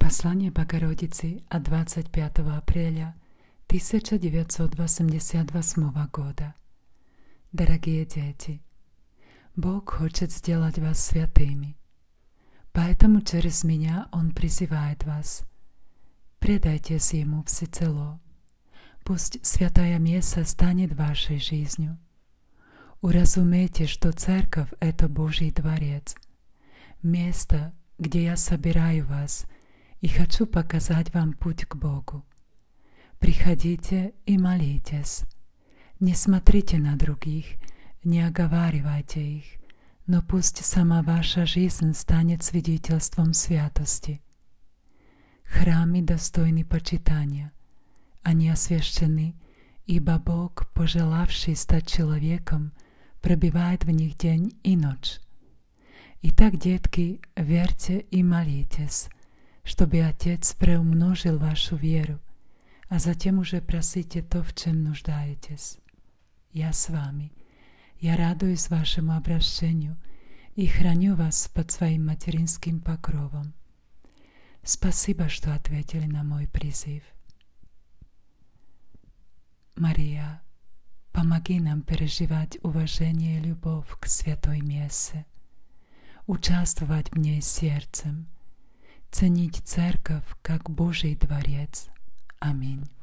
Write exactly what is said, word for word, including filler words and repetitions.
Послание Богородицы от двадцать пятого апреля тысяча девятьсот восемьдесят восьмого года. Дорогие дети, Бог хочет сделать вас святыми, поэтому через меня Он призывает вас. Предайтесь Ему всецело. Пусть святая месса станет вашей жизнью. Уразумейте, что Церковь – это Божий дворец, место, где я собираю вас и хочу показать вам путь к Богу. Приходите и молитесь. Не смотрите на других, не оговаривайте их, но пусть сама ваша жизнь станет свидетельством святости. Храмы достойны почитания. Они освящены, ибо Бог, пожелавший стать человеком, пробивает в них день и ночь. Итак, детки, верьте и молитесь, чтобы Отец преумножил вашу веру, а затем уже просите то, в чем нуждаетесь. Я с вами. Я радуюсь вашему обращению и храню вас под своим материнским покровом. Спасибо, что ответили на мой призыв. Мария, помоги нам переживать уважение и любовь к Святой Мессе, участвовать в ней сердцем, ценить Церковь как Божий дворец. Аминь.